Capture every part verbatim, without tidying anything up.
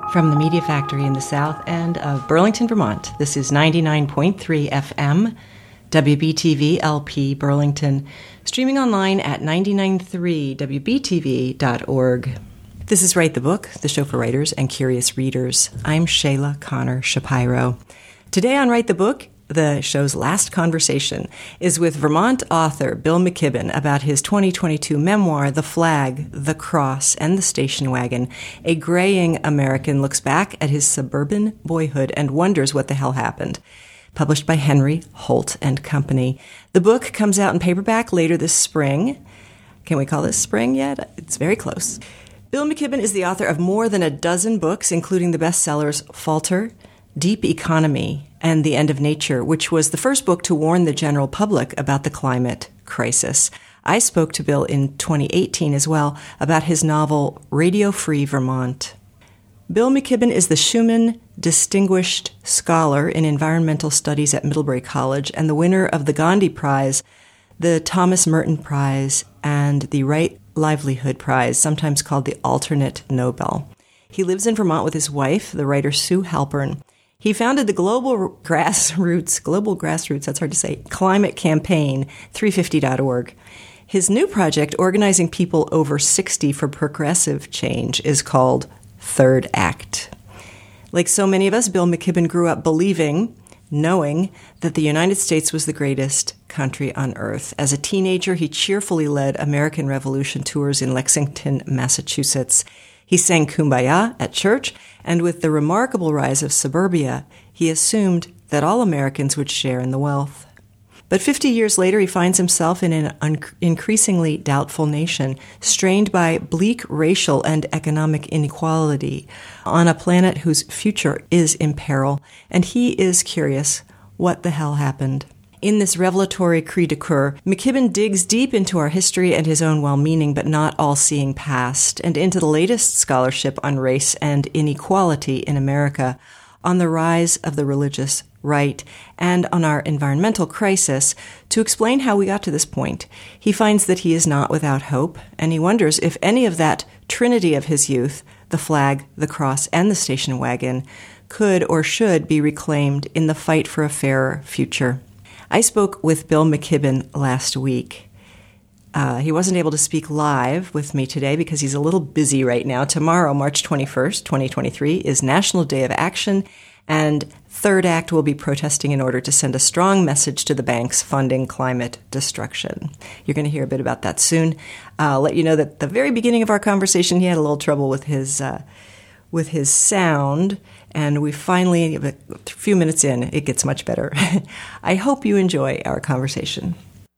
From the Media Factory in the south end of Burlington, Vermont, this is ninety-nine point three F M, W B T V L P Burlington, streaming online at nine nine three W B T V dot org. This is Write the Book, the show for writers and curious readers. I'm Shayla Connor Shapiro. Today on Write the Book, the show's last conversation is with Vermont author Bill McKibben about his twenty twenty-two memoir, The Flag, the Cross, and the Station Wagon. A graying American looks back at his suburban boyhood and wonders what the hell happened. Published by Henry Holt and Company. The book comes out in paperback later this spring. Can we call this spring yet? It's very close. Bill McKibben is the author of more than a dozen books, including the bestsellers Falter, Deep Economy, and The End of Nature, which was the first book to warn the general public about the climate crisis. I spoke to Bill in twenty eighteen as well about his novel Radio Free Vermont. Bill McKibben is the Schumann Distinguished Scholar in Environmental Studies at Middlebury College and the winner of the Gandhi Prize, the Thomas Merton Prize, and the Right Livelihood Prize, sometimes called the Alternate Nobel. He lives in Vermont with his wife, the writer Sue Halpern. He founded the Global Grassroots, Global Grassroots, that's hard to say, Climate Campaign, three fifty dot org. His new project, organizing people over sixty for progressive change, is called Third Act. Like so many of us, Bill McKibben grew up believing, knowing, that the United States was the greatest country on earth. As a teenager, he cheerfully led American Revolution tours in Lexington, Massachusetts. He sang Kumbaya at church, and with the remarkable rise of suburbia, he assumed that all Americans would share in the wealth. But fifty years later, he finds himself in an un- increasingly doubtful nation, strained by bleak racial and economic inequality, on a planet whose future is in peril, and he is curious what the hell happened. In this revelatory cri de coeur, McKibben digs deep into our history and his own well-meaning but not all-seeing past, and into the latest scholarship on race and inequality in America, on the rise of the religious right, and on our environmental crisis, to explain how we got to this point. He finds that he is not without hope, and he wonders if any of that trinity of his youth, the flag, the cross, and the station wagon, could or should be reclaimed in the fight for a fairer future. I spoke with Bill McKibben last week. Uh, he wasn't able to speak live with me today because he's a little busy right now. Tomorrow, March twenty-first, twenty twenty-three, is National Day of Action, and Third Act will be protesting in order to send a strong message to the banks funding climate destruction. You're going to hear a bit about that soon. I'll let you know that at the very beginning of our conversation, he had a little trouble with his uh, with his sound, and we finally, a few minutes in, it gets much better. I hope you enjoy our conversation.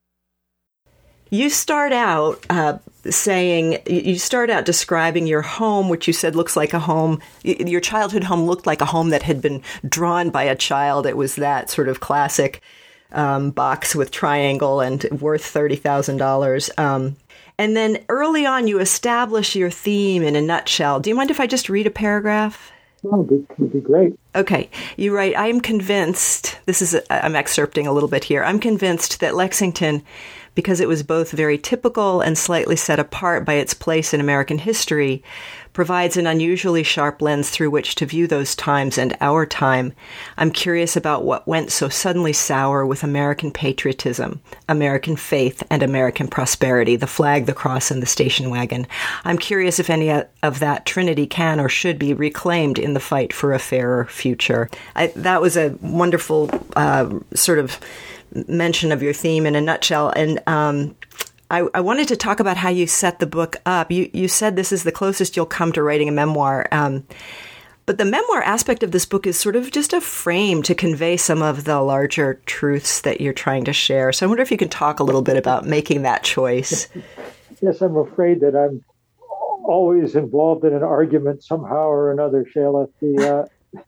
You start out uh, saying, you start out describing your home, which you said looks like a home. Your childhood home looked like a home that had been drawn by a child. It was that sort of classic um, box with triangle and worth thirty thousand dollars. Um, and then early on, you establish your theme in a nutshell. Do you mind if I just read a paragraph? Oh, it would be great. Okay. You write, I'm convinced, this is, a, I'm excerpting a little bit here. I'm convinced that Lexington, because it was both very typical and slightly set apart by its place in American history, provides an unusually sharp lens through which to view those times and our time. I'm curious about what went so suddenly sour with American patriotism, American faith, and American prosperity, the flag, the cross, and the station wagon. I'm curious if any of that trinity can or should be reclaimed in the fight for a fairer future. I, that was a wonderful uh, sort of mention of your theme in a nutshell. And um, I, I wanted to talk about how you set the book up. You you said this is the closest you'll come to writing a memoir. Um, but the memoir aspect of this book is sort of just a frame to convey some of the larger truths that you're trying to share. So I wonder if you can talk a little bit about making that choice. Yes, I'm afraid that I'm always involved in an argument somehow or another, Shayla. The,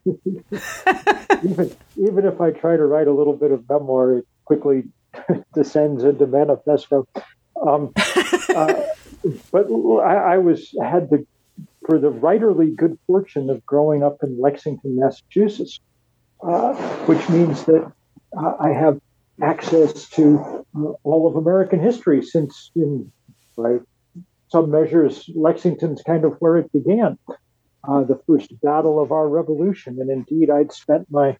uh, even, even if I try to write a little bit of memoir, it quickly descends into manifesto. Um, uh, but I, I was had the for the writerly good fortune of growing up in Lexington, Massachusetts, uh, which means that uh, I have access to uh, all of American history, since in right some measures Lexington's kind of where it began. uh, the first battle of our revolution. And indeed, I'd spent my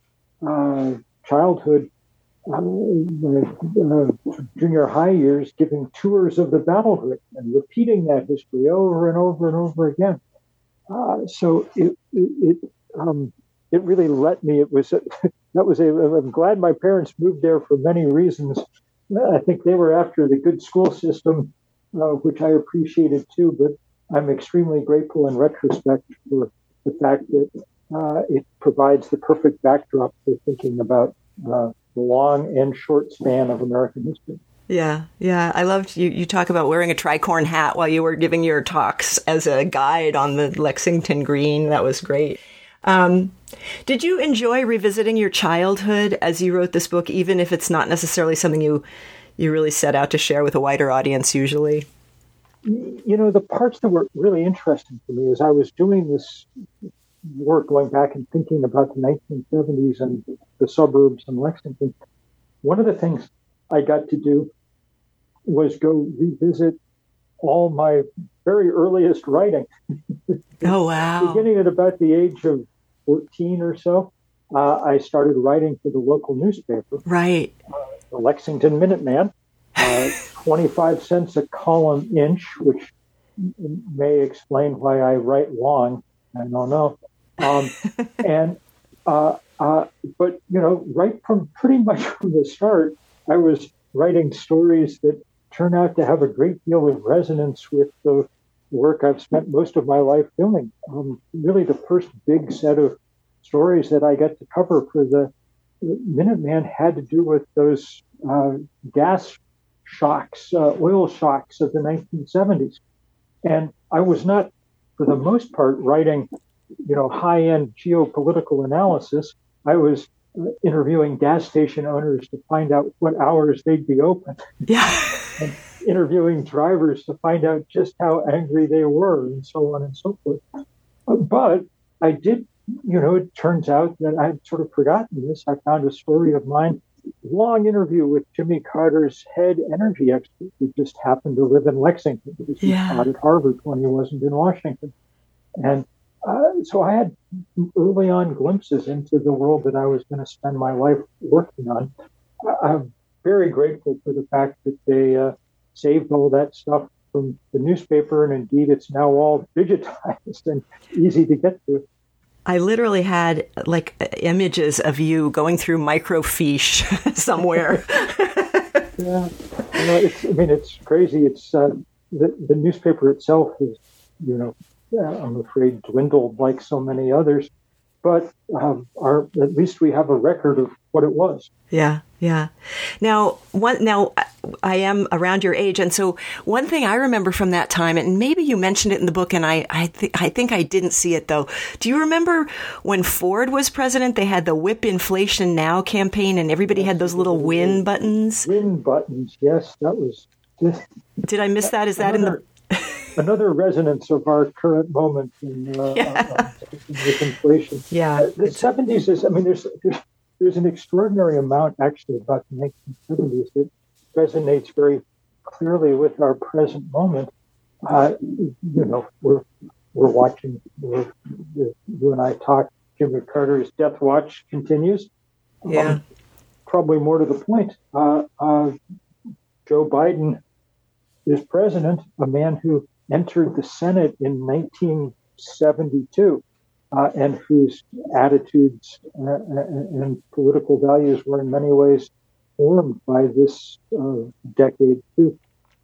uh, childhood, uh, my uh, junior high years, giving tours of the battlehood and repeating that history over and over and over again. Uh, so it it it, um, it really let me. It was a, that was a. I'm glad my parents moved there for many reasons. I think they were after the good school system, uh, which I appreciated too. But I'm extremely grateful in retrospect for the fact that uh, it provides the perfect backdrop for thinking about uh, the long and short span of American history. Yeah, yeah. I loved you. You talk about wearing a tricorn hat while you were giving your talks as a guide on the Lexington Green. That was great. Um, did you enjoy revisiting your childhood as you wrote this book, even if it's not necessarily something you you really set out to share with a wider audience usually? You know, the parts that were really interesting for me as I was doing this work, going back and thinking about the nineteen seventies and the suburbs and Lexington, one of the things I got to do was go revisit all my very earliest writing. Oh, wow. Beginning at about the age of fourteen or so, uh, I started writing for the local newspaper. Right. Uh, the Lexington Minuteman, uh, twenty-five cents a column inch, which may explain why I write long. I don't know. Um, and, uh, uh, but, you know, right from pretty much from the start, I was writing stories that turn out to have a great deal of resonance with the work I've spent most of my life doing. Um, really, the first big set of stories that I get to cover for the Minuteman had to do with those uh, gas shocks, uh, oil shocks of the nineteen seventies. And I was not, for the most part, writing, you know, high-end geopolitical analysis. I was interviewing gas station owners to find out what hours they'd be open. Yeah. And interviewing drivers to find out just how angry they were, and so on and so forth. But I did, you know, it turns out that I'd sort of forgotten this. I found a story of mine, long interview with Jimmy Carter's head energy expert, who just happened to live in Lexington because he Yeah. taught at Harvard when he wasn't in Washington. And uh, so I had early on glimpses into the world that I was going to spend my life working on. I'm very grateful for the fact that they uh, saved all that stuff from the newspaper, and indeed it's now all digitized and easy to get to. I literally had like images of you going through microfiche somewhere. Yeah, you know, it's, I mean, it's crazy. It's uh, the, the newspaper itself is, you know, I'm afraid dwindled like so many others, but um, our, at least we have a record of what it was. Yeah, yeah. Now, one, now I am around your age, and so one thing I remember from that time, and maybe you mentioned it in the book, and I, I, th- I think I didn't see it though. Do you remember when Ford was president? They had the Whip Inflation Now campaign, and everybody had those little win buttons. Win buttons, yes, that was. Just, Did I miss that? Is that another, in the? Another resonance of our current moment in, uh, Yeah. uh, with inflation. Yeah, Uh, the seventies is, I mean, there's, there's there's an extraordinary amount actually about the nineteen seventies that resonates very clearly with our present moment. Uh, you know, we're we're watching. We're, you and I talk. Jimmy Carter's death watch continues. Yeah. Um, probably more to the point. Uh, uh, Joe Biden is president, a man who entered the Senate in nineteen seventy-two, uh, and whose attitudes uh, and political values were in many ways formed by this uh, decade, too.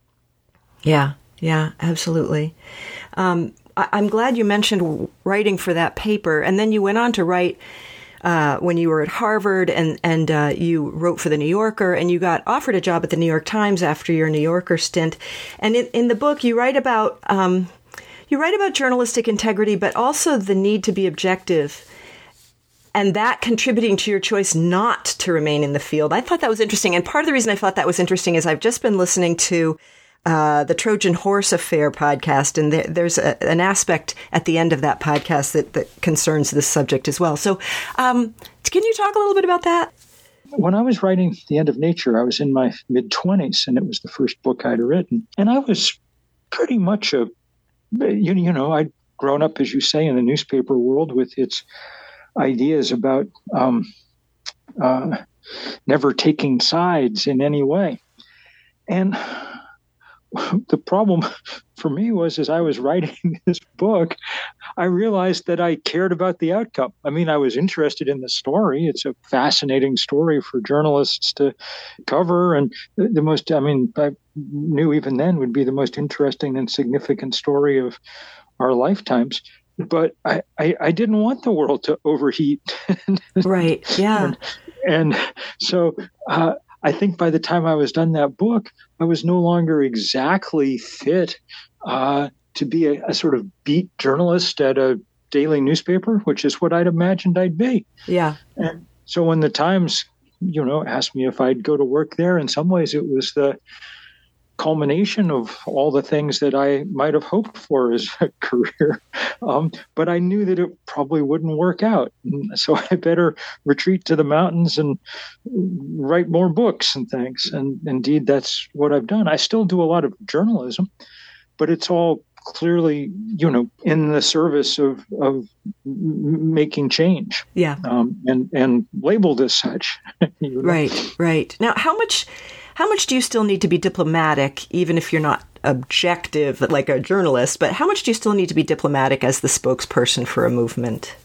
Yeah, yeah, absolutely. Um, I- I'm glad you mentioned writing for that paper, and then you went on to write uh, when you were at Harvard, and and uh, you wrote for the New Yorker, and you got offered a job at the New York Times after your New Yorker stint. And in, in the book, you write about um, you write about journalistic integrity, but also the need to be objective, and that contributing to your choice not to remain in the field. I thought that was interesting, and part of the reason I thought that was interesting is I've just been listening to Uh, the Trojan Horse Affair podcast, and there, there's a, an aspect at the end of that podcast that, that concerns this subject as well. So um, can you talk a little bit about that? When I was writing The End of Nature, I was in my mid-twenties, and it was the first book I'd written. And I was pretty much a, you, you know, I'd grown up, as you say, in the newspaper world with its ideas about um, uh, never taking sides in any way. And the problem for me was, as I was writing this book, I realized that I cared about the outcome. I mean, I was interested in the story. It's a fascinating story for journalists to cover. And the, the most, I mean, I knew even then would be the most interesting and significant story of our lifetimes. But I, I, I didn't want the world to overheat. Right. Yeah. and, and so uh, I think by the time I was done that book, I was no longer exactly fit uh, to be a, a sort of beat journalist at a daily newspaper, which is what I'd imagined I'd be. Yeah. And so when the Times, you know, asked me if I'd go to work there, in some ways it was the culmination of all the things that I might have hoped for as a career. Um, but I knew that it probably wouldn't work out. And so I better retreat to the mountains and write more books and things. And indeed, that's what I've done. I still do a lot of journalism, but it's all clearly, you know, in the service of, of making change. Yeah. Um, and, and labeled as such. You know? Right, right. Now, how much... How much do you still need to be diplomatic, even if you're not objective like a journalist, but how much do you still need to be diplomatic as the spokesperson for a movement?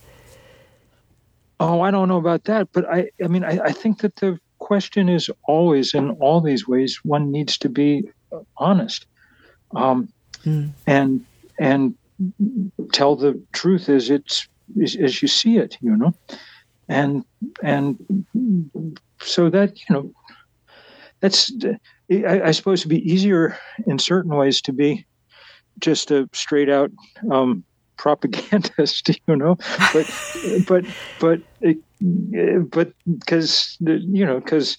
Oh, I don't know about that, but I, I mean, I, I think that the question is always, in all these ways, one needs to be honest, um, mm. and and tell the truth as it's as, as you see it, you know, and and so that, you know. That's, I, I suppose, it'd be easier in certain ways to be just a straight out um, propagandist, you know, but, but, but, but because, you know, because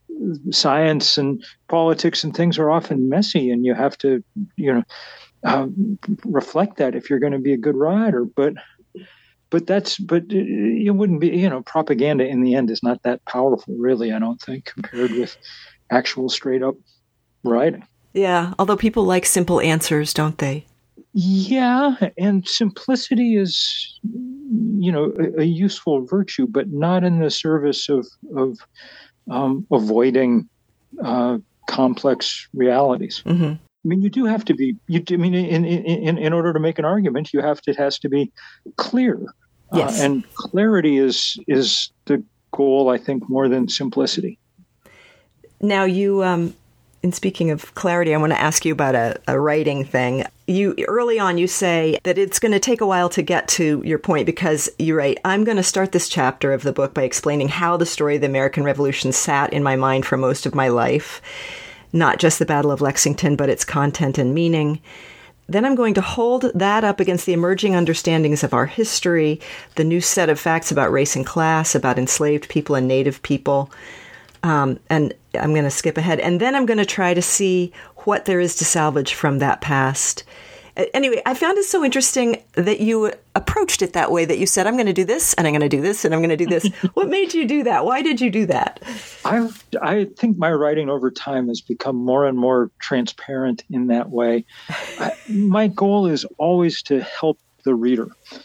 science and politics and things are often messy and you have to, you know, um, reflect that if you're going to be a good writer. But, but that's, but it wouldn't be, you know, propaganda in the end is not that powerful, really, I don't think, compared with actual straight up writing. Yeah, although people like simple answers, don't they? Yeah, and simplicity is, you know, a, a useful virtue, but not in the service of of um, avoiding uh, complex realities. Mm-hmm. I mean, you do have to be. You do, I mean, in in in order to make an argument, you have to. It has to be clear. Yes, uh, and clarity is is the goal, I think, more than simplicity. Now, you, um, in speaking of clarity, I want to ask you about a, a writing thing. You early on, you say that it's going to take a while to get to your point because you write, I'm going to start this chapter of the book by explaining how the story of the American Revolution sat in my mind for most of my life, not just the Battle of Lexington, but its content and meaning. Then I'm going to hold that up against the emerging understandings of our history, the new set of facts about race and class, about enslaved people and Native people. Um, and I'm going to skip ahead. And then I'm going to try to see what there is to salvage from that past. Anyway, I found it so interesting that you approached it that way, that you said, I'm going to do this, and I'm going to do this, and I'm going to do this. What made you do that? Why did you do that? I I think my writing over time has become more and more transparent in that way. I, my goal is always to help the reader.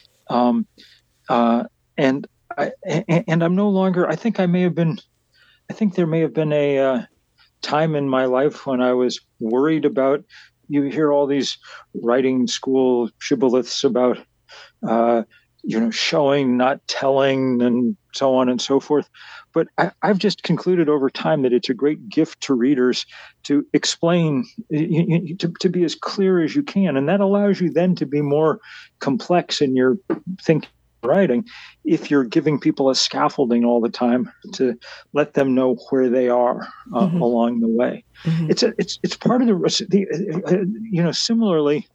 Um, uh, and I, and I'm no longer, I think I may have been, I think there may have been a uh, time in my life when I was worried about, you hear all these writing school shibboleths about, uh, you know, showing, not telling, and so on and so forth. But I, I've just concluded over time that it's a great gift to readers to explain, to, to be as clear as you can. And that allows you then to be more complex in your thinking. Writing, if you're giving people a scaffolding all the time to let them know where they are uh, mm-hmm. along the way, mm-hmm. it's a, it's it's part of the, the uh, you know. Similarly,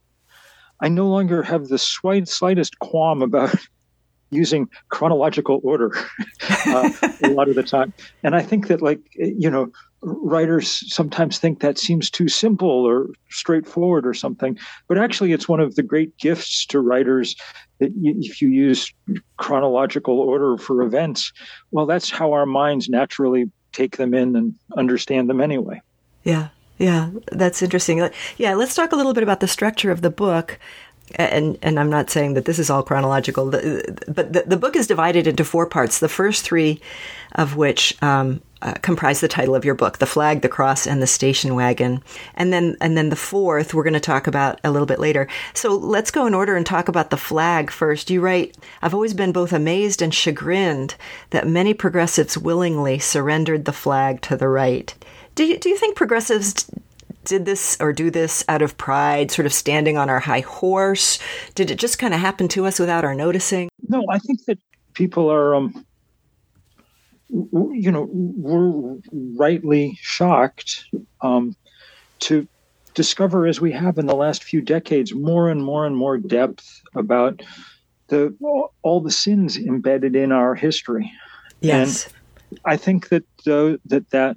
I no longer have the slight, slightest qualm about using chronological order uh, a lot of the time, and I think that, like, you know, writers sometimes think that seems too simple or straightforward or something, but actually it's one of the great gifts to writers that you, if you use chronological order for events, well, that's how our minds naturally take them in and understand them anyway. Yeah, yeah, that's interesting. Yeah, let's talk a little bit about the structure of the book. and and I'm not saying that this is all chronological, the, but the, the book is divided into four parts, the first three of which um, uh, comprise the title of your book, The Flag, the Cross, and the Station Wagon. And then and then the fourth we're going to talk about a little bit later. So let's go in order and talk about the flag first. You write, I've always been both amazed and chagrined that many progressives willingly surrendered the flag to the right. Do you, do you think progressives did this or do this out of pride, sort of standing on our high horse? Did it just kind of happen to us without our noticing? No, I think that people are, um, you know, we're rightly shocked um, to discover, as we have in the last few decades, more and more and more depth about the all the sins embedded in our history. Yes, and I think that uh, that that.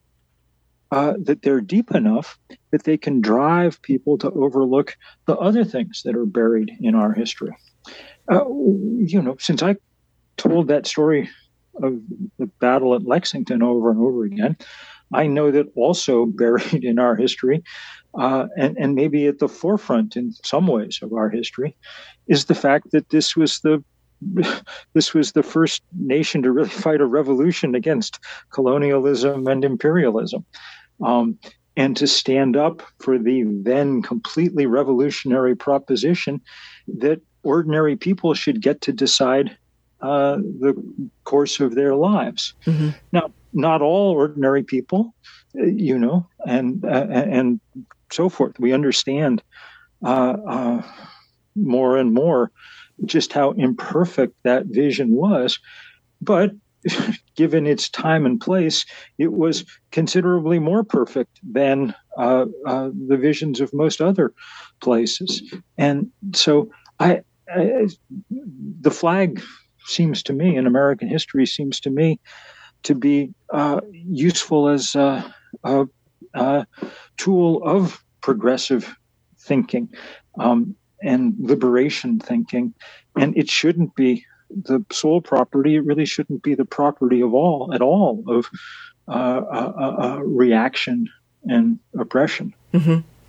Uh, that they're deep enough that they can drive people to overlook the other things that are buried in our history. Uh, you know, since I told that story of the battle at Lexington over and over again, I know that also buried in our history, uh, and, and maybe at the forefront in some ways of our history, is the fact that this was the this was the first nation to really fight a revolution against colonialism and imperialism. Um, and to stand up for the then completely revolutionary proposition that ordinary people should get to decide uh, the course of their lives. Mm-hmm. Now, not all ordinary people, uh, you know, and uh, and so forth. We understand uh, uh, more and more just how imperfect that vision was, but given its time and place, it was considerably more perfect than uh, uh, the visions of most other places. And so I, I, the flag seems to me, in American history, seems to me to be uh, useful as a, a, a tool of progressive thinking um, and liberation thinking. And it shouldn't be the sole property. It really shouldn't be the property of all at all of uh, uh, uh, reaction and oppression. Mm-hmm.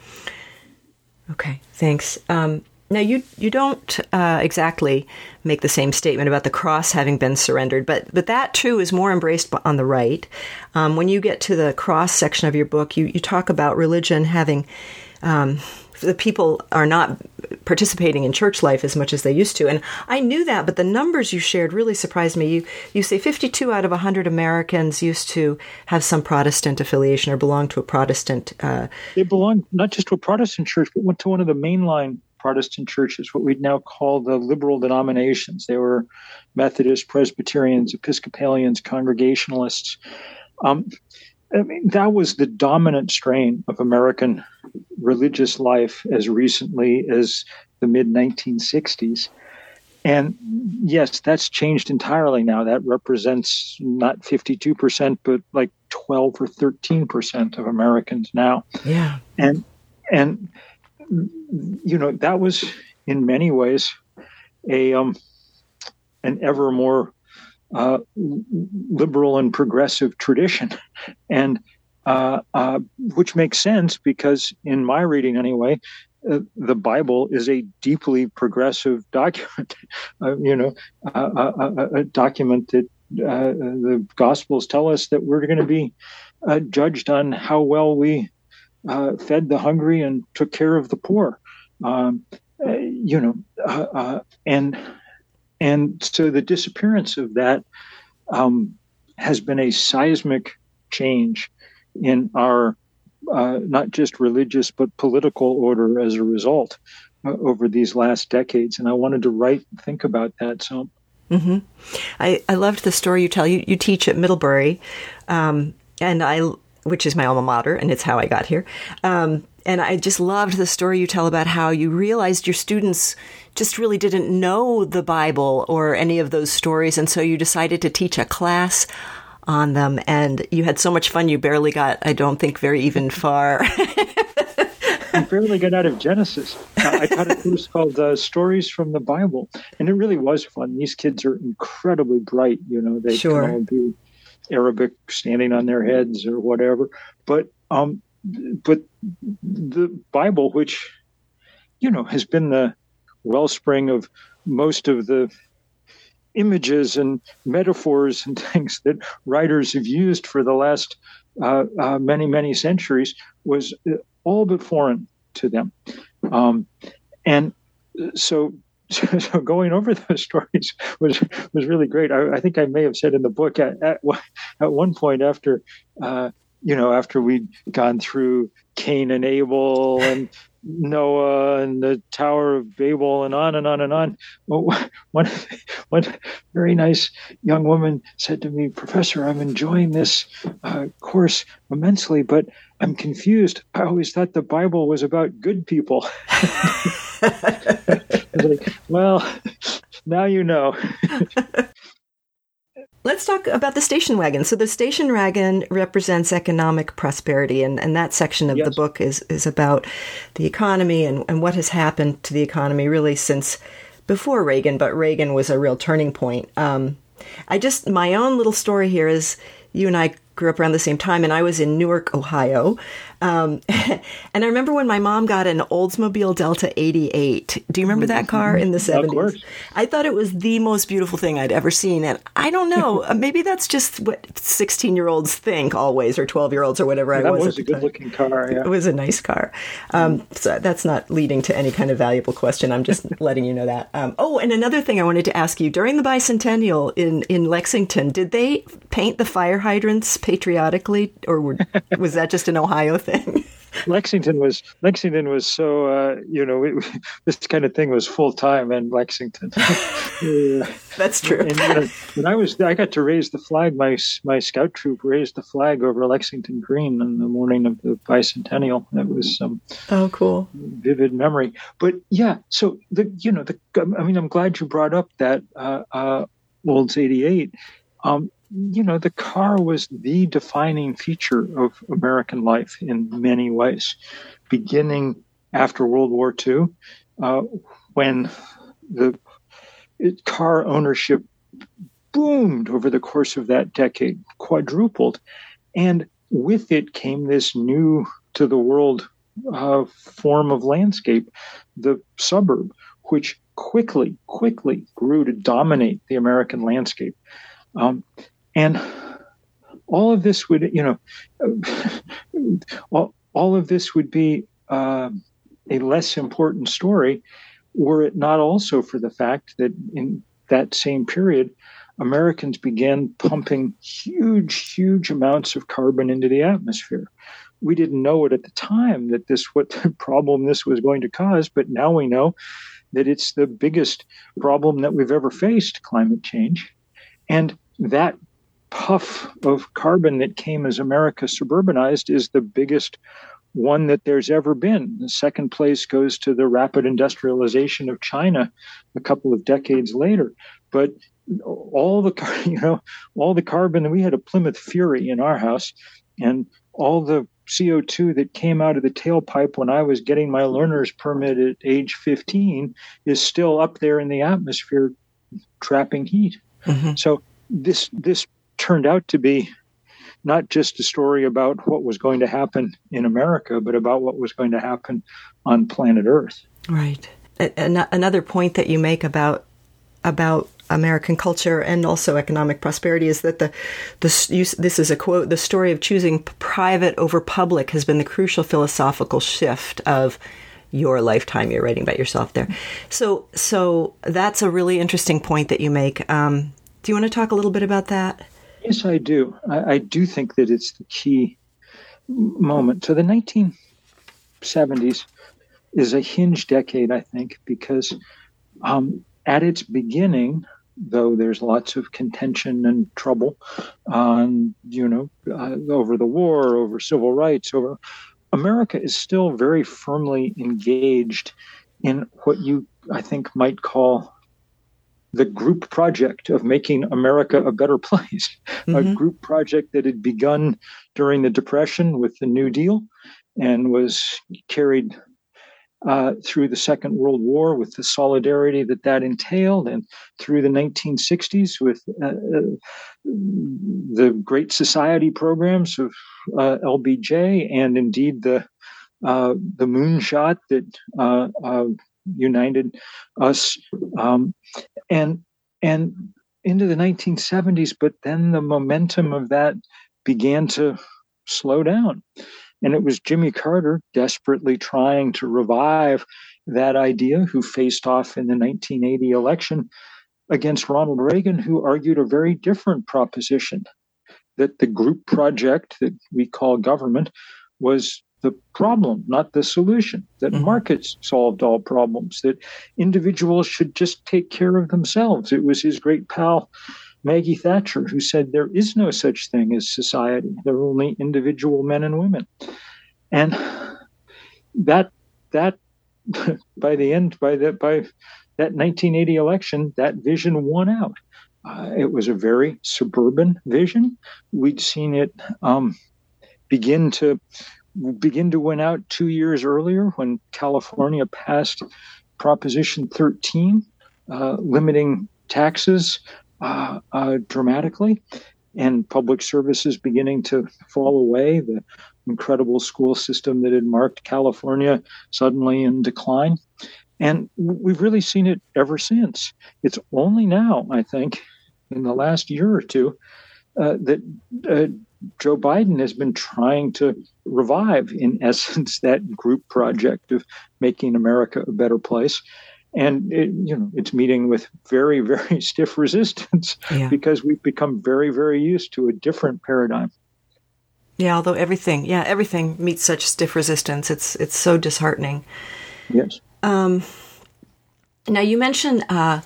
Mm-hmm. Okay, thanks. Um, now, you you don't uh, exactly make the same statement about the cross having been surrendered, but but that too is more embraced on the right. Um, when you get to the cross section of your book, you you talk about religion having. Um, the people are not participating in church life as much as they used to. And I knew that, but the numbers you shared really surprised me. You you say fifty-two out of one hundred Americans used to have some Protestant affiliation or belong to a Protestant. Uh, they belong not just to a Protestant church, but went to one of the mainline Protestant churches, what we'd now call the liberal denominations. They were Methodists, Presbyterians, Episcopalians, Congregationalists. Um, I mean, that was the dominant strain of American religious life as recently as the mid nineteen sixties. And yes, that's changed entirely now. That represents not fifty-two percent, but like twelve or thirteen percent of Americans now. Yeah. And, and, you know, that was in many ways a, um, an ever more Uh, liberal and progressive tradition, and uh, uh, which makes sense because, in my reading anyway, uh, the Bible is a deeply progressive document. uh, you know, uh, a, a document that uh, the Gospels tell us that we're going to be uh, judged on how well we uh, fed the hungry and took care of the poor. Um, uh, you know, uh, uh, and. And so the disappearance of that um, has been a seismic change in our uh, not just religious but political order as a result uh, over these last decades. And I wanted to write and think about that some. Mm-hmm. I, I loved the story you tell. You, you teach at Middlebury, um, and I, which is my alma mater, and it's how I got here. Um, And I just loved the story you tell about how you realized your students just really didn't know the Bible or any of those stories. And so you decided to teach a class on them. And you had so much fun, you barely got, I don't think, very even far. I barely got out of Genesis. I taught a course called uh, Stories from the Bible. And it really was fun. These kids are incredibly bright. You know, they sure. can all do Arabic standing on their heads or whatever. But, um, But the Bible, which you know, has been the wellspring of most of the images and metaphors and things that writers have used for the last uh, uh, many, many centuries, was all but foreign to them. Um, and so, so going over those stories was was really great. I, I think I may have said in the book at at, at one point after, uh, you know, after we'd gone through Cain and Abel and Noah and the Tower of Babel and on and on and on. Well, one, one very nice young woman said to me, "Professor, I'm enjoying this uh, course immensely, but I'm confused. I always thought the Bible was about good people." I was like, well, now you know. Let's talk about the station wagon. So the station wagon represents economic prosperity, and, and that section of yes. the book is, is about the economy and, and what has happened to the economy really since before Reagan, but Reagan was a real turning point. Um, I just, my own little story here is, you and I grew up around the same time, and I was in Newark, Ohio. Um, and I remember when my mom got an Oldsmobile Delta eighty-eight. Do you remember that car in the seventies? Of course. I thought it was the most beautiful thing I'd ever seen. And I don't know, maybe that's just what sixteen-year-olds think always, or twelve-year-olds or whatever yeah, I was. That was a good-looking car, yeah. It was a nice car. Um, so that's not leading to any kind of valuable question. I'm just letting you know that. Um, oh, and another thing I wanted to ask you. During the bicentennial in, in Lexington, did they paint the fire hydrants patriotically, or were, was that just an Ohio thing? Lexington was Lexington was so uh, you know it, this kind of thing was full time in Lexington. yeah. That's true. And, and, uh, when I was I got to raise the flag. My my scout troop raised the flag over Lexington Green on the morning of the bicentennial. That was some oh cool vivid memory. But yeah, so the you know the I mean I'm glad you brought up that uh, uh, Olds eighty-eight. Um, You know, the car was the defining feature of American life in many ways, beginning after World War Two, uh, when the it, car ownership boomed over the course of that decade, quadrupled. And with it came this new to the world uh, form of landscape, the suburb, which quickly, quickly grew to dominate the American landscape. Um, And all of this would, you know, all, all of this would be uh, a less important story were it not also for the fact that in that same period, Americans began pumping huge, huge amounts of carbon into the atmosphere. We didn't know it at the time that this, what problem this was going to cause, but now we know that it's the biggest problem that we've ever faced, climate change. And that puff of carbon that came as America suburbanized is the biggest one that there's ever been. The second place goes to the rapid industrialization of China a couple of decades later. But all the, you know, all the carbon, we had a Plymouth Fury in our house, and all the C O two that came out of the tailpipe when I was getting my learner's permit at age fifteen is still up there in the atmosphere trapping heat. Mm-hmm. So this, this, turned out to be not just a story about what was going to happen in America, but about what was going to happen on planet Earth. Right. A- another point that you make about about American culture and also economic prosperity is that the the you, this is a quote: "The story of choosing private over public has been the crucial philosophical shift of your lifetime." You're writing about yourself there. So so that's a really interesting point that you make. Um, do you want to talk a little bit about that? Yes, I do. I, I do think that it's the key moment. So the nineteen seventies is a hinge decade, I think, because um, at its beginning, though there's lots of contention and trouble, um, you know, uh, over the war, over civil rights, over America is still very firmly engaged in what you, I think, might call the group project of making America a better place, mm-hmm. a group project that had begun during the Depression with the New Deal and was carried uh, through the Second World War with the solidarity that that entailed, and through the nineteen sixties with uh, the Great Society programs of uh, L B J, and indeed the uh, the moonshot that uh, uh, united us, um, and and into the nineteen seventies. But then the momentum of that began to slow down, and it was Jimmy Carter desperately trying to revive that idea, who faced off in the nineteen eighty election against Ronald Reagan, who argued a very different proposition, that the group project that we call government was the problem, not the solution, that mm-hmm. markets solved all problems, that individuals should just take care of themselves. It was his great pal, Maggie Thatcher, who said there is no such thing as society. There are only individual men and women. And that, that by the end, by that, by that nineteen eighty election, that vision won out. Uh, it was a very suburban vision. We'd seen it um, begin to begin to win out two years earlier when California passed Proposition thirteen, uh, limiting taxes uh, uh, dramatically, and public services beginning to fall away. The incredible school system that had marked California suddenly in decline. And we've really seen it ever since. It's only now, I think, in the last year or two, uh, that uh, Joe Biden has been trying to revive, in essence, that group project of making America a better place. And it, you know, it's meeting with very, very stiff resistance yeah. because we've become very, very used to a different paradigm. Yeah, although everything, yeah, everything meets such stiff resistance. It's it's so disheartening. Yes. Um, now you mentioned uh,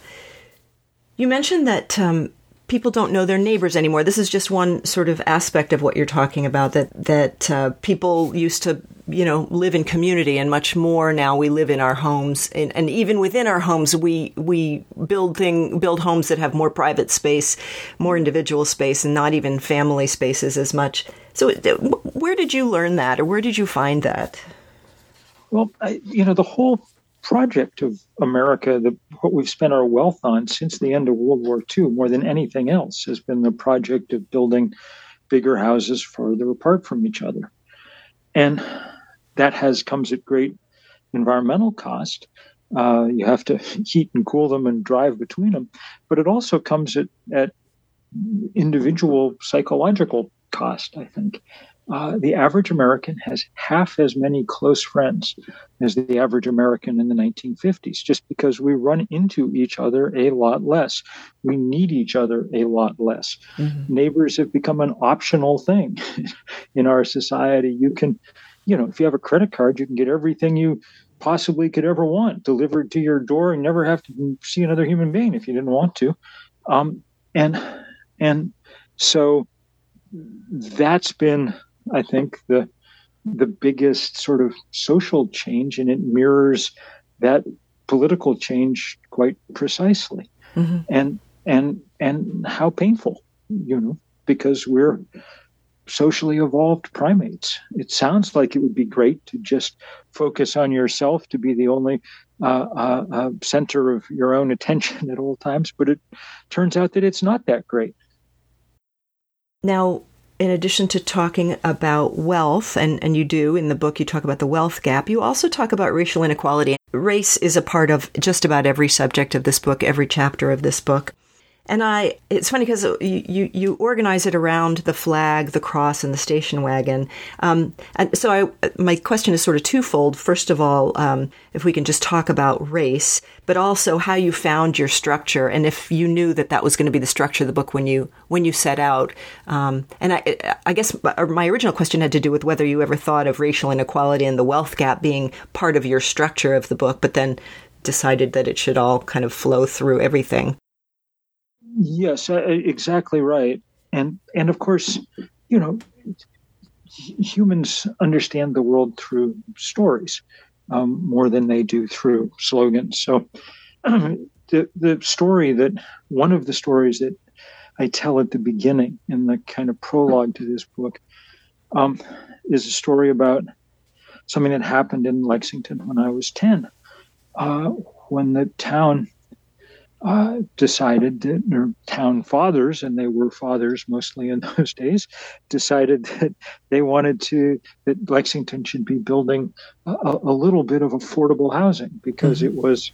you mentioned that um, people don't know their neighbors anymore. This is just one sort of aspect of what you're talking about. That that uh, people used to, you know, live in community, and much more now we live in our homes, and, and even within our homes, we we build thing build homes that have more private space, more individual space, and not even family spaces as much. So, where did you learn that, or where did you find that? Well, I, you know, the whole project of America, the, what we've spent our wealth on since the end of World War Two, more than anything else, has been the project of building bigger houses farther apart from each other. And that has comes at great environmental cost. Uh, you have to heat and cool them and drive between them. But it also comes at, at individual psychological cost, I think. Uh, the average American has half as many close friends as the average American in the nineteen fifties, just because we run into each other a lot less. We need each other a lot less. Mm-hmm. Neighbors have become an optional thing in our society. You can, you know, if you have a credit card, you can get everything you possibly could ever want delivered to your door and never have to see another human being if you didn't want to. Um, and, and so that's been, I think, the the biggest sort of social change, and it mirrors that political change quite precisely. Mm-hmm. And and and how painful, you know, because we're socially evolved primates. It sounds like it would be great to just focus on yourself, to be the only uh, uh, uh, center of your own attention at all times, but it turns out that it's not that great. Now, in addition to talking about wealth, and, and you do in the book, you talk about the wealth gap, you also talk about racial inequality. Race is a part of just about every subject of this book, every chapter of this book. And I, it's funny because you, you, you organize it around the flag, the cross, and the station wagon. Um, and so I, my question is sort of twofold. First of all, um, if we can just talk about race, but also how you found your structure, and if you knew that that was going to be the structure of the book when you when you set out. Um, and I, I guess my original question had to do with whether you ever thought of racial inequality and the wealth gap being part of your structure of the book, but then decided that it should all kind of flow through everything. Yes, exactly right. And, and of course, you know, humans understand the world through stories um, more than they do through slogans. So um, the, the story that, one of the stories that I tell at the beginning in the kind of prologue to this book um, is a story about something that happened in Lexington when I was ten, uh, when the town uh, decided that their town fathers, and they were fathers mostly in those days, decided that they wanted to, that Lexington should be building a, a little bit of affordable housing because mm-hmm. it was,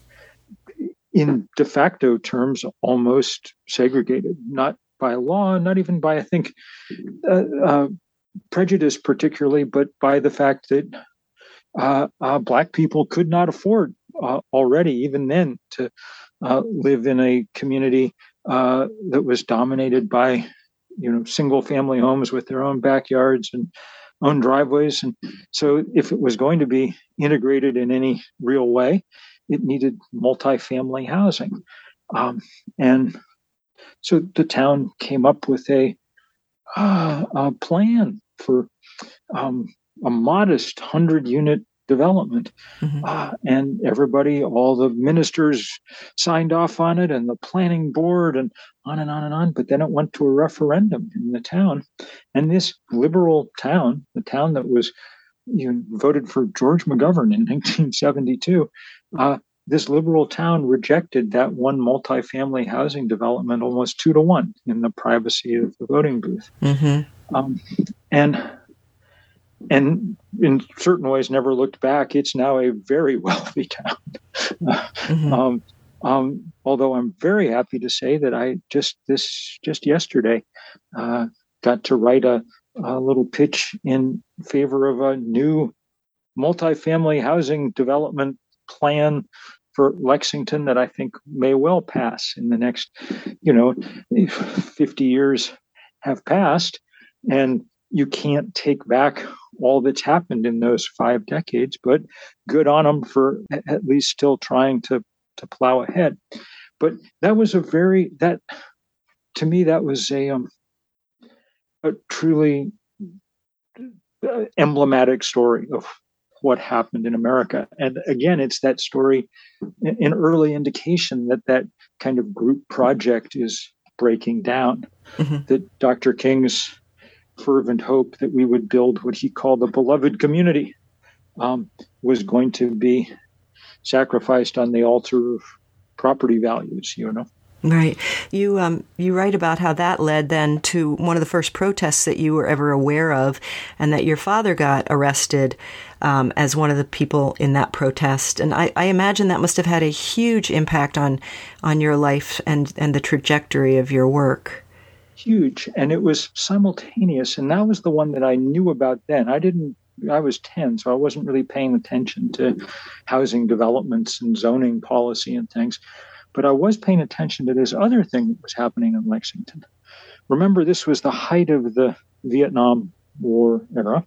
in de facto terms, almost segregated, not by law, not even by, I think, uh, uh, prejudice particularly, but by the fact that uh, uh, Black people could not afford uh, already, even then, to uh, live in a community uh, that was dominated by, you know, single-family homes with their own backyards and own driveways. And so if it was going to be integrated in any real way, it needed multifamily housing. Um, and so the town came up with a, uh, a plan for um, a modest hundred-unit development. Mm-hmm. Uh, and everybody, all the ministers signed off on it, and the planning board, and on and on and on. But then it went to a referendum in the town. And this liberal town, the town that was, you know, voted for George McGovern in nineteen seventy-two, uh, this liberal town rejected that one multifamily housing development almost two to one in the privacy of the voting booth. Mm-hmm. Um, and and in certain ways never looked back. It's now a very wealthy town. mm-hmm. um, um, although I'm very happy to say that I just this just yesterday uh, got to write a, a little pitch in favor of a new multifamily housing development plan for Lexington that I think may well pass in the next, you know, fifty years have passed, and you can't take back all that's happened in those five decades, but good on them for at least still trying to, to plow ahead. But that was a very, that, to me, that was a, um, a truly emblematic story of what happened in America. And again, it's that story, an early indication that that kind of group project is breaking down, mm-hmm. that Doctor King's fervent hope that we would build what he called the beloved community um, was going to be sacrificed on the altar of property values, you know. Right. You um, you write about how that led then to one of the first protests that you were ever aware of, and that your father got arrested um, as one of the people in that protest. And I, I imagine that must have had a huge impact on on your life and, and the trajectory of your work. Huge. And it was simultaneous. And that was the one that I knew about then. I didn't, I was ten, so I wasn't really paying attention to housing developments and zoning policy and things. But I was paying attention to this other thing that was happening in Lexington. Remember, this was the height of the Vietnam War era.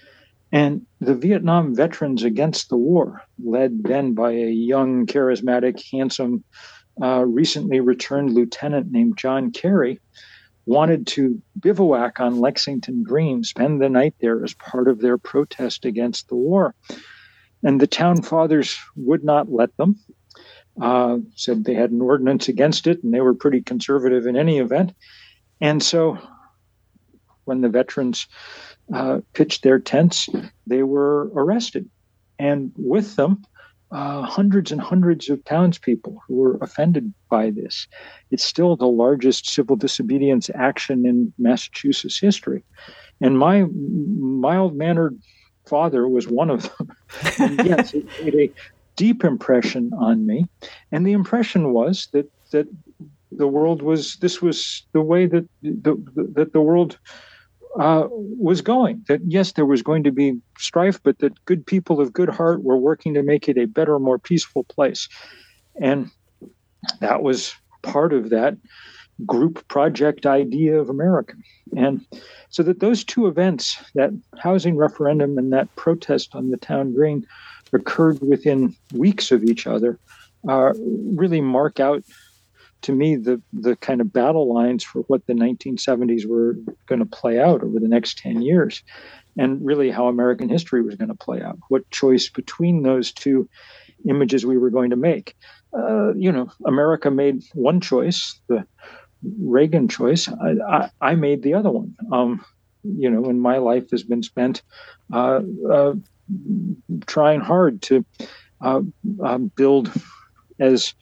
And the Vietnam veterans against the war, led then by a young, charismatic, handsome, uh, recently returned lieutenant named John Kerry, wanted to bivouac on Lexington Green, spend the night there as part of their protest against the war. And the town fathers would not let them. Uh, said they had an ordinance against it, and they were pretty conservative in any event. And so when the veterans uh, pitched their tents, they were arrested. And with them, uh, hundreds and hundreds of townspeople who were offended by this. It's still the largest civil disobedience action in Massachusetts history. And my mild-mannered father was one of them. And yes, it made a deep impression on me. And the impression was that that the world was, this was the way that the, that the world uh, was going. That, yes, there was going to be strife, but that good people of good heart were working to make it a better, more peaceful place. And that was part of that group project idea of America. And so that those two events, that housing referendum and that protest on the town green, occurred within weeks of each other, uh, really mark out to me the the kind of battle lines for what the nineteen seventies were going to play out over the next ten years, and really how American history was going to play out, what choice between those two images we were going to make. Uh, you know, America made one choice, the Reagan choice. I, I, I made the other one. Um, you know, and my life has been spent uh, uh, trying hard to uh, uh, build as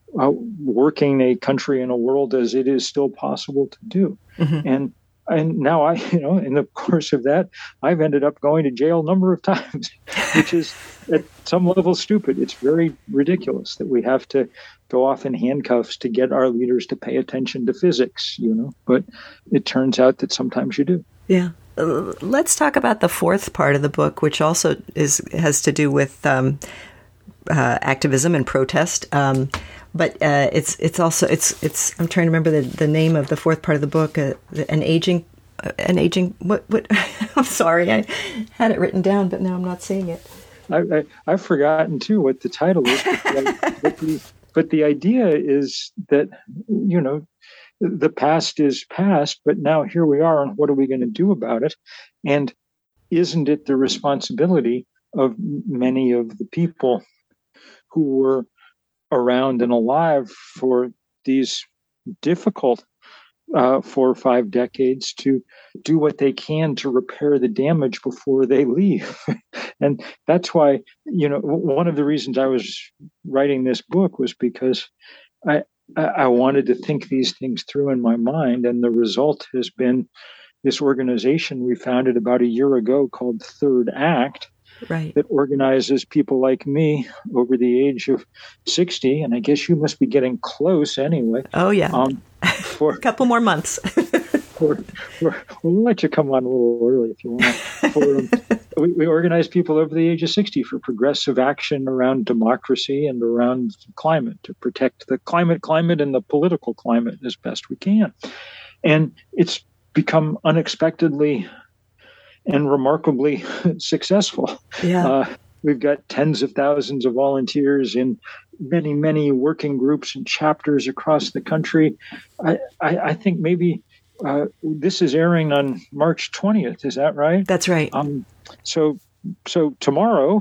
uh, working a country and a world as it is still possible to do. Mm-hmm. And and now I, you know, in the course of that, I've ended up going to jail a number of times, which is at some level stupid. It's very ridiculous that we have to go off in handcuffs to get our leaders to pay attention to physics, you know. But it turns out that sometimes you do. Yeah. Uh, let's talk about the fourth part of the book, which also is has to do with um, uh, activism and protest. Um, but uh, it's it's also it's it's I'm trying to remember the, the name of the fourth part of the book. Uh, an aging, uh, an aging. What what? I'm sorry, I had it written down, but now I'm not seeing it. I, I I've forgotten too what the title is. But, but the but the idea is that, you know, the past is past, but now here we are, and what are we going to do about it? And isn't it the responsibility of many of the people who were around and alive for these difficult uh, four or five decades to do what they can to repair the damage before they leave? And that's why, you know, one of the reasons I was writing this book was because I, I wanted to think these things through in my mind, and the result has been this organization we founded about a year ago called Third Act, right, that organizes people like me over the age of sixty, and I guess you must be getting close anyway. Oh, yeah. Um, for a couple more months. for, for, we'll let you come on a little early if you want. For, um, we, we organize people over the age of sixty for progressive action around democracy and around climate, to protect the climate, climate, and the political climate as best we can. And it's become unexpectedly and remarkably successul. Yeah. Uh, we've got tens of thousands of volunteers in many, many working groups and chapters across the country. I, I, I think maybe uh, this is airing on March twentieth. Is that right? That's right. Um, so, so tomorrow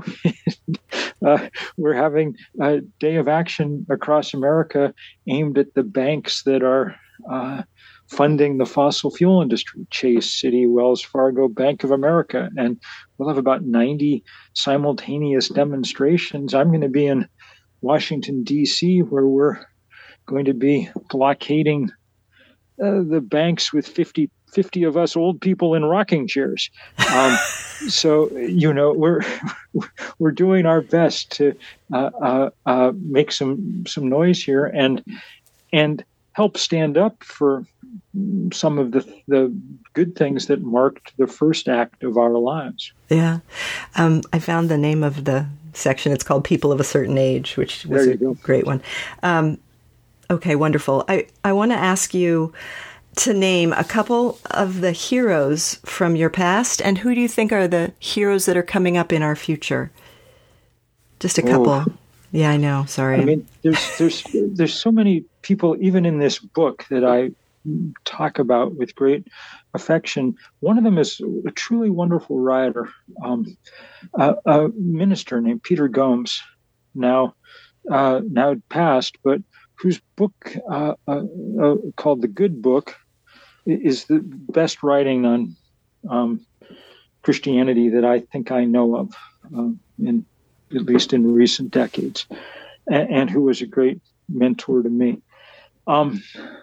uh, we're having a day of action across America aimed at the banks that are uh, funding the fossil fuel industry: Chase, Citi, Wells Fargo, Bank of America. And we'll have about ninety simultaneous demonstrations. I'm going to be in Washington, D C, where we're going to be blockading uh, the banks with fifty, fifty of us old people in rocking chairs. Um, so, you know, we're we're doing our best to uh, uh, uh, make some some noise here and and help stand up for some of the the good things that marked the first act of our lives. Yeah. Um, I found the name of the section. It's called People of a Certain Age, which was a go. great one. Um, okay, wonderful. I, I want to ask you to name a couple of the heroes from your past, and who do you think are the heroes that are coming up in our future? Just a couple. Oh. Yeah, I know. Sorry. I mean, there's there's there's so many people, even in this book, that I talk about with great affection. One of them is a truly wonderful writer, um, a, a minister named Peter Gomes, now uh, now passed, but whose book uh, uh, uh, called The Good Book is the best writing on um, Christianity that I think I know of, um, in at least in recent decades, and, and who was a great mentor to me. Um,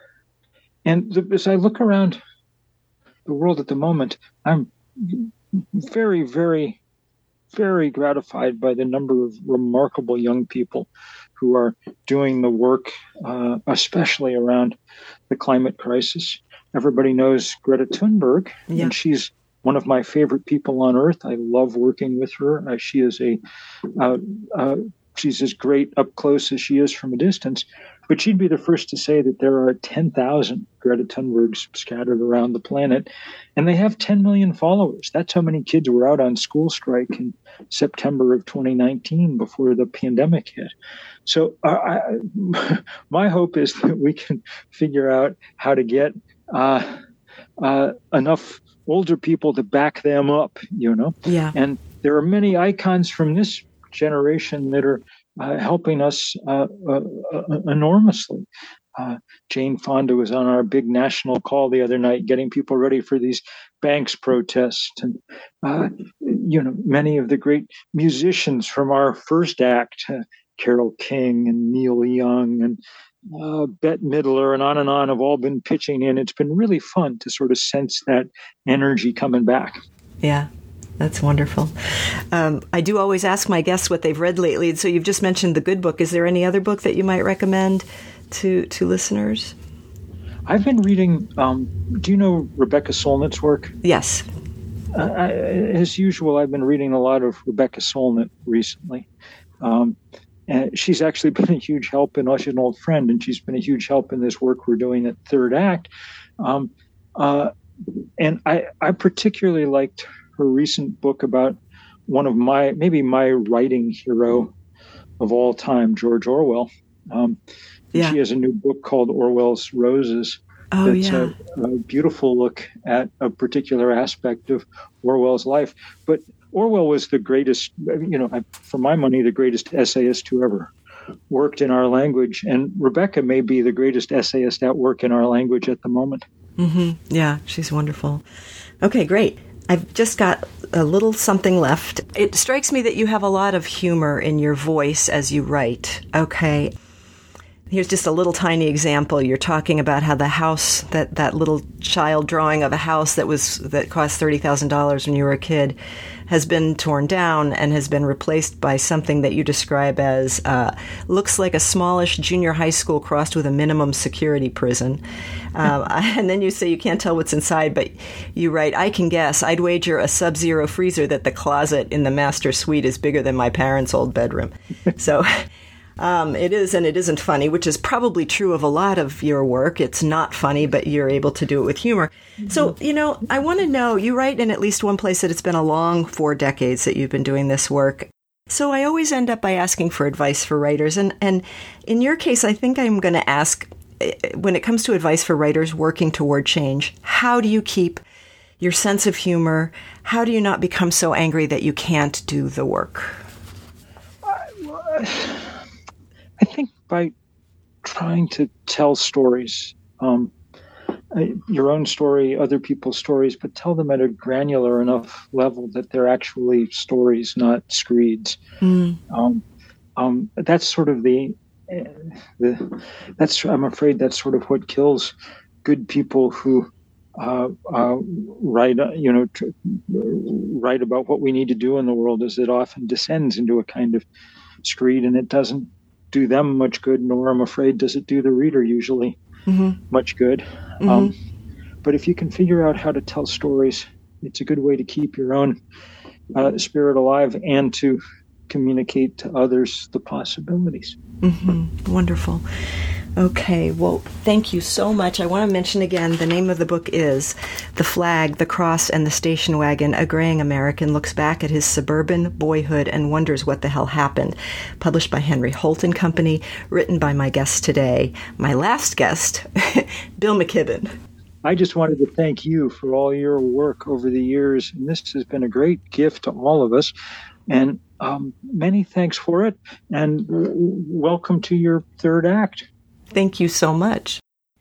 and the, as I look around the world at the moment, I'm very, very, very gratified by the number of remarkable young people who are doing the work, uh, especially around the climate crisis. Everybody knows Greta Thunberg, yeah. and she's one of my favorite people on earth. I love working with her. Uh, she is a, uh, uh, she's as great up close as she is from a distance. But she'd be the first to say that there are ten thousand Greta Thunbergs scattered around the planet, and they have ten million followers. That's how many kids were out on school strike in September of twenty nineteen before the pandemic hit. So uh, I, my hope is that we can figure out how to get uh, uh, enough older people to back them up, you know? Yeah. And there are many icons from this generation that are uh, helping us uh, uh, uh, enormously. Uh, Jane Fonda was on our big national call the other night, getting people ready for these banks protests. And, uh, you know, many of the great musicians from our first act uh, Carole King and Neil Young and uh, Bette Midler and on and on have all been pitching in. It's been really fun to sort of sense that energy coming back. Yeah. That's wonderful. Um, I do always ask my guests what they've read lately. So you've just mentioned The Good Book. Is there any other book that you might recommend to to listeners? I've been reading, um, do you know Rebecca Solnit's work? Yes. Uh, I, as usual, I've been reading a lot of Rebecca Solnit recently. Um, and she's actually been a huge help, and she's an old friend, and she's been a huge help in this work we're doing at Third Act. Um, uh, and I, I particularly liked her recent book about one of my, maybe my writing hero of all time, George Orwell. Um, yeah. She has a new book called Orwell's Roses. Oh, it's yeah. a, a beautiful look at a particular aspect of Orwell's life. But Orwell was the greatest, you know, for my money, the greatest essayist who ever worked in our language. And Rebecca may be the greatest essayist at work in our language at the moment. Mm-hmm. Yeah, she's wonderful. Okay, great. I've just got a little something left. It strikes me that you have a lot of humor in your voice as you write. Okay. Here's just a little tiny example. You're talking about how the house, that, that little child drawing of a house that was that cost thirty thousand dollars when you were a kid, has been torn down and has been replaced by something that you describe as uh, looks like a smallish junior high school crossed with a minimum security prison. Um, and then you say you can't tell what's inside, but you write, I can guess. I'd wager a sub-zero freezer that the closet in the master suite is bigger than my parents' old bedroom. So... Um, it is and it isn't funny, which is probably true of a lot of your work. It's not funny, but you're able to do it with humor. Mm-hmm. So, you know, I want to know, you write in at least one place that it's been a long four decades that you've been doing this work. So I always end up by asking for advice for writers. And, and in your case, I think I'm going to ask, when it comes to advice for writers working toward change, how do you keep your sense of humor? How do you not become so angry that you can't do the work? Uh, I think by trying to tell stories, um, your own story, other people's stories, but tell them at a granular enough level that they're actually stories, not screeds. Mm. Um, um, that's sort of the, uh, the, that's, I'm afraid that's sort of what kills good people who uh, uh, write, you know, tr- write about what we need to do in the world, is it often descends into a kind of screed, and it doesn't do them much good, nor I'm afraid does it do the reader usually mm-hmm. much good. Mm-hmm. Um, but if you can figure out how to tell stories, it's a good way to keep your own uh, spirit alive and to communicate to others the possibilities. Mm-hmm. Wonderful. Okay, well, thank you so much. I want to mention again, the name of the book is The Flag, the Cross, and the Station Wagon. A graying American looks back at his suburban boyhood and wonders what the hell happened. Published by Henry Holt and Company, written by my guest today, my last guest, Bill McKibben. I just wanted to thank you for all your work over the years, and this has been a great gift to all of us. And um, many thanks for it, and w- welcome to your third act. Thank you so much.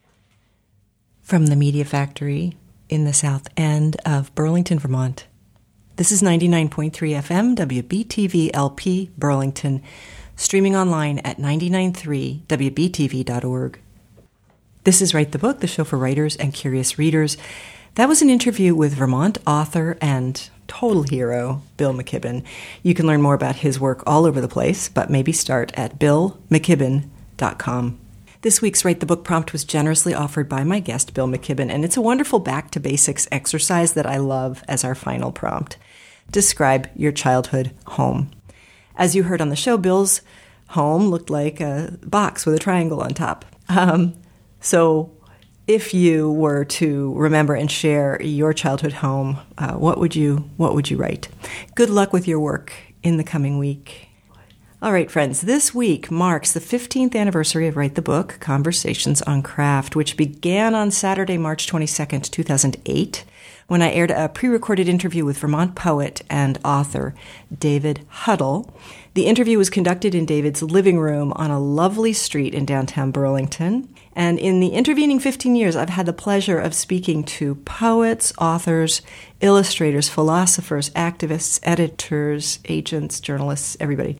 From the Media Factory in the south end of Burlington, Vermont, this is ninety-nine point three F M, W B T V L P, Burlington, streaming online at nine nine three W B T V dot org. This is Write the Book, the show for writers and curious readers. That was an interview with Vermont author and total hero, Bill McKibben. You can learn more about his work all over the place, but maybe start at bill mckibben dot com. This week's Write the Book prompt was generously offered by my guest, Bill McKibben, and it's a wonderful back-to-basics exercise that I love as our final prompt. Describe your childhood home. As you heard on the show, Bill's home looked like a box with a triangle on top. Um, so if you were to remember and share your childhood home, uh, what would you what would you write? Good luck with your work in the coming week. All right, friends, this week marks the fifteenth anniversary of Write the Book, Conversations on Craft, which began on Saturday, March twenty-second, two thousand eight, when I aired a pre-recorded interview with Vermont poet and author David Huddle. The interview was conducted in David's living room on a lovely street in downtown Burlington. And in the intervening fifteen years, I've had the pleasure of speaking to poets, authors, illustrators, philosophers, activists, editors, agents, journalists, everybody.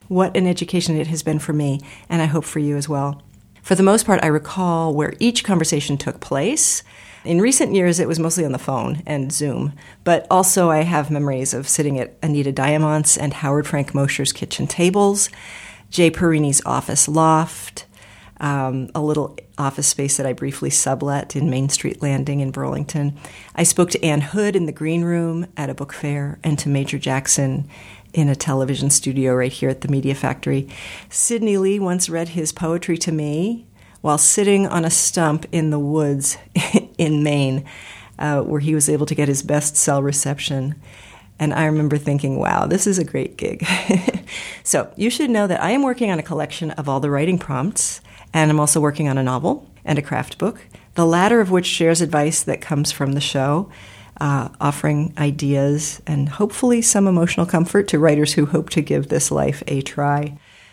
What an education it has been for me, and I hope for you as well. For the most part, I recall where each conversation took place. In recent years, it was mostly on the phone and Zoom, but also I have memories of sitting at Anita Diamant's and Howard Frank Mosher's kitchen tables, Jay Perini's office loft, um, a little office space that I briefly sublet in Main Street Landing in Burlington. I spoke to Ann Hood in the green room at a book fair and to Major Jackson in a television studio right here at the Media Factory. Sidney Lee once read his poetry to me while sitting on a stump in the woods in Maine, uh, where he was able to get his best cell reception. And I remember thinking, wow, this is a great gig. So you should know that I am working on a collection of all the writing prompts, and I'm also working on a novel and a craft book, the latter of which shares advice that comes from the show, uh, offering ideas and hopefully some emotional comfort to writers who hope to give this life a try.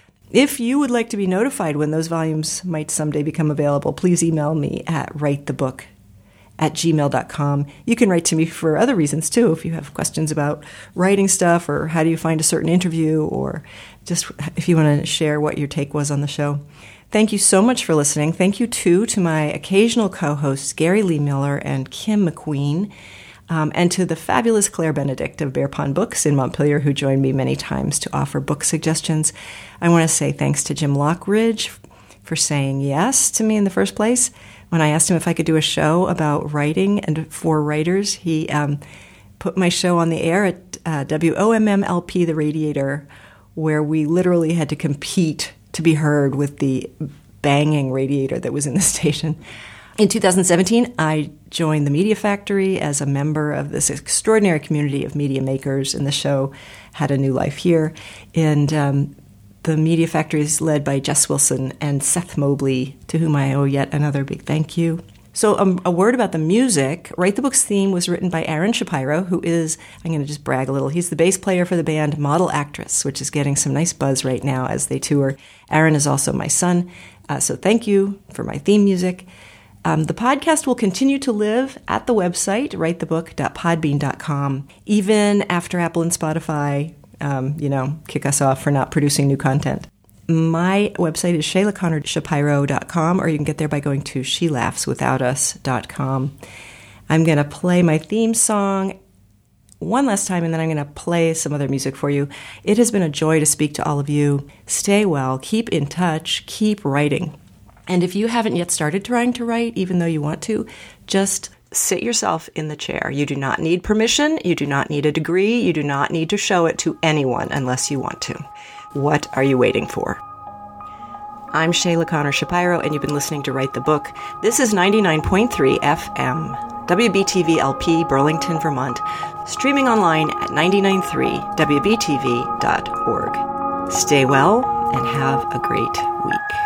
If you would like to be notified when those volumes might someday become available, please email me at writethebook at gmail dot com. You can write to me for other reasons, too, if you have questions about writing stuff or how do you find a certain interview or just if you want to share what your take was on the show. Thank you so much for listening. Thank you, too, to my occasional co-hosts, Gary Lee Miller and Kim McQueen, um, and to the fabulous Claire Benedict of Bear Pond Books in Montpelier, who joined me many times to offer book suggestions. I want to say thanks to Jim Lockridge for saying yes to me in the first place. When I asked him if I could do a show about writing and for writers, he um, put my show on the air at uh, W O M M L P, The Radiator, where we literally had to compete to be heard with the banging radiator that was in the station. In two thousand seventeen, I joined the Media Factory as a member of this extraordinary community of media makers, and the show had a new life here. And um, the Media Factory is led by Jess Wilson and Seth Mobley, to whom I owe yet another big thank you. So um, a word about the music. Write the Book's theme was written by Aaron Shapiro, who is, I'm going to just brag a little, he's the bass player for the band Model Actress, which is getting some nice buzz right now as they tour. Aaron is also my son, uh, so thank you for my theme music. Um, the podcast will continue to live at the website, write the book dot podbean dot com, even after Apple and Spotify Um, you know, kick us off for not producing new content. My website is shayla connor shapiro dot com, or you can get there by going to she laughs without us dot com. I'm going to play my theme song one last time, and then I'm going to play some other music for you. It has been a joy to speak to all of you. Stay well, keep in touch, keep writing. And if you haven't yet started trying to write, even though you want to, just sit yourself in the chair. You do not need permission. You do not need a degree. You do not need to show it to anyone unless you want to. What are you waiting for? I'm Shayla Connor Shapiro, and you've been listening to Write the Book. This is ninety-nine point three F M, W B T V L P, Burlington, Vermont, streaming online at nine nine three W B T V dot org. Stay well and have a great week.